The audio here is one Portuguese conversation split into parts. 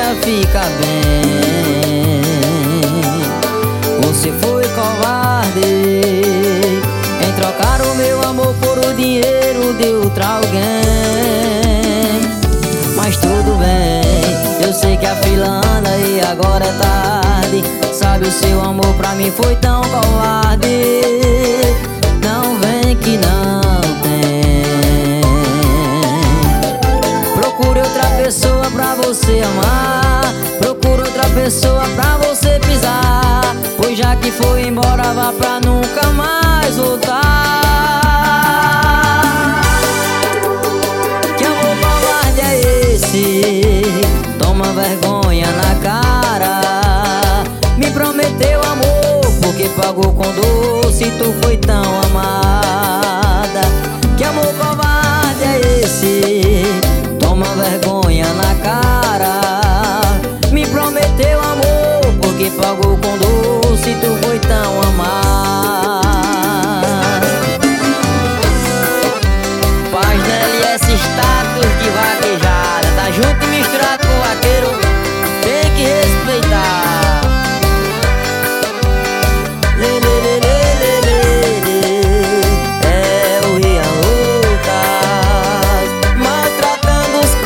ia ficar bem. Você foi covarde em trocar o meu amor por o dinheiro de outra alguém. Mas tudo bem, eu sei que a fila anda e agora é tarde. Sabe, o seu amor pra mim foi tão covarde. Não vem que não tem. Procure outra pessoa pra você amar. Procure outra pessoa pra você pisar. Pois já que foi embora, vá pra nunca mais voltar. Que amor covarde é esse? Toma vergonha na cara. Me prometeu amor porque pagou com doce. Tu foi tão amada. Que amor covarde é esse? Toma vergonha na cara. Me prometeu amor porque pagou com doce. Tu foi tão amada. Paz da LS status de vaquejada. Tá junto e misturado com o vaqueiro, tem que respeitar. É o Rian Lucas maltratando os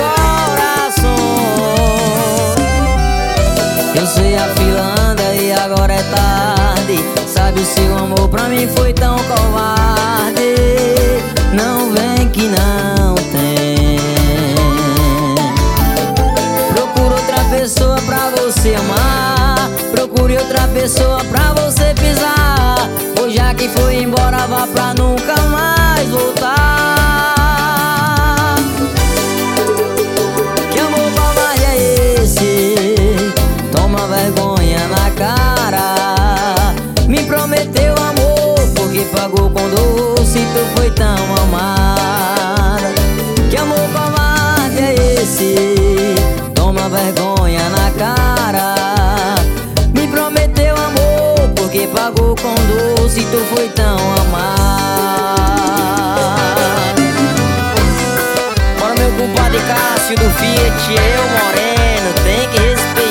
corações. Eu sei, a fila anda e agora é tarde. Sabe, o seu amor pra mim foi tão covarde. Não vem que não tem. Procure outra pessoa pra você amar. Procure outra pessoa pra você pisar. Pois já que foi embora, vá pra nunca mais voltar. Que amor covarde é esse? Toma vergonha na cara. Me prometeu amor porque pagou com doce. Tu foi tão amada. Que amor covarde é esse? Toma vergonha na cara. Me prometeu amor porque pagou com doce. Tu foi tão amada. Bora, meu compadre Cássio do Fiat, eu Moreno, tem que respeitar.